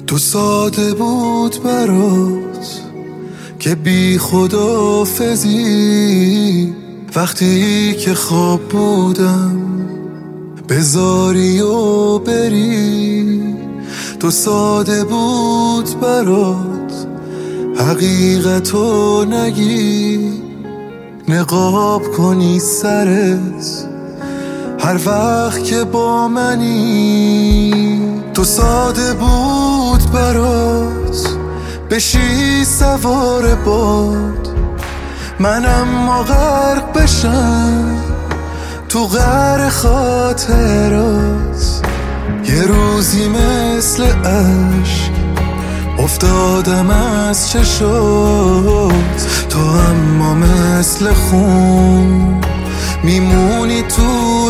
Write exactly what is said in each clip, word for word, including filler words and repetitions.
تو ساده بود برات که بی خداحافظی، وقتی که خواب بودم بذاری و بری. تو ساده بود برات حقیقتو نگی، نقاب کنی سرت هر وقت که با منی. تو ساده بود برات بشی سوار باد، من اما غرق بشم تو قعر خاطرات. یه روزی مثل عشق افتادم از چشات، تو اما مثل خون میمونی تو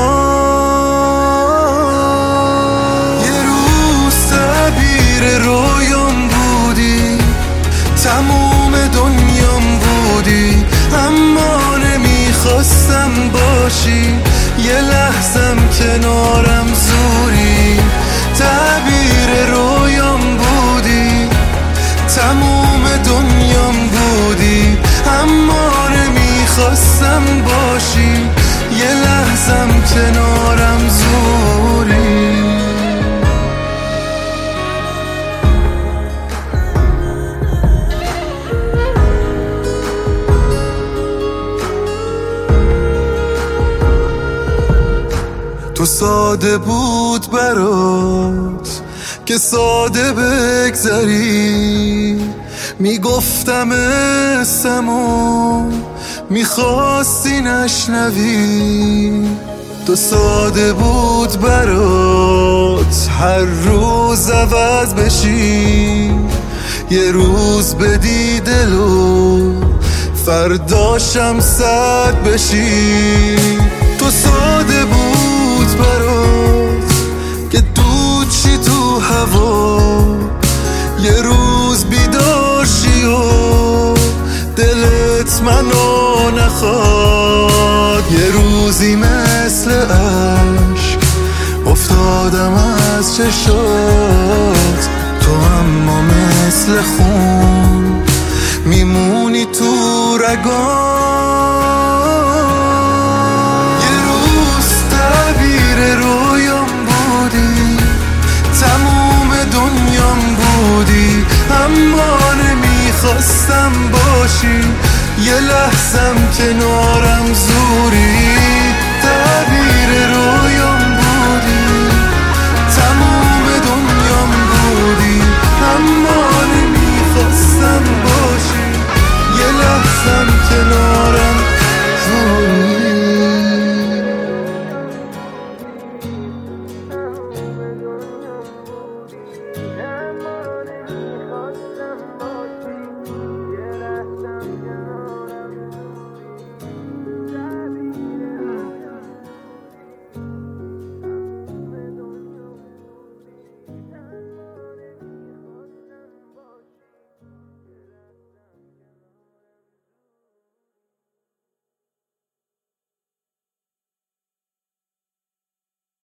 رگام. یه روز تعبیر رویام بودی، تموم دنیام بودی، اما نمیخواستم باشی، یه لحظم کنارم زوری. تعبیر رویام بودی، تموم دنیام بودی، اما نمیخواستم باشی، یه لحظم کنارم زوری. تو ساده بود برات که ساده بگذری، میگفتم اسمو میخواستی نشنوی. تو ساده بود برات هر روز عوض بشی، یه روز بدی دلو فرداشم صد بشی. تو ساده بود برات که دود چی تو هوا، یه روز بیداشی و دلت منو نخواد. یه روزی مثل عشق افتادم از چشات، تو اما مثل خون میمونی تو رگام. یه روز تعبیر رویام بودی، تموم دنیام بودی، اما نمیخواستم باشی، یه لحظم کنارم زوری.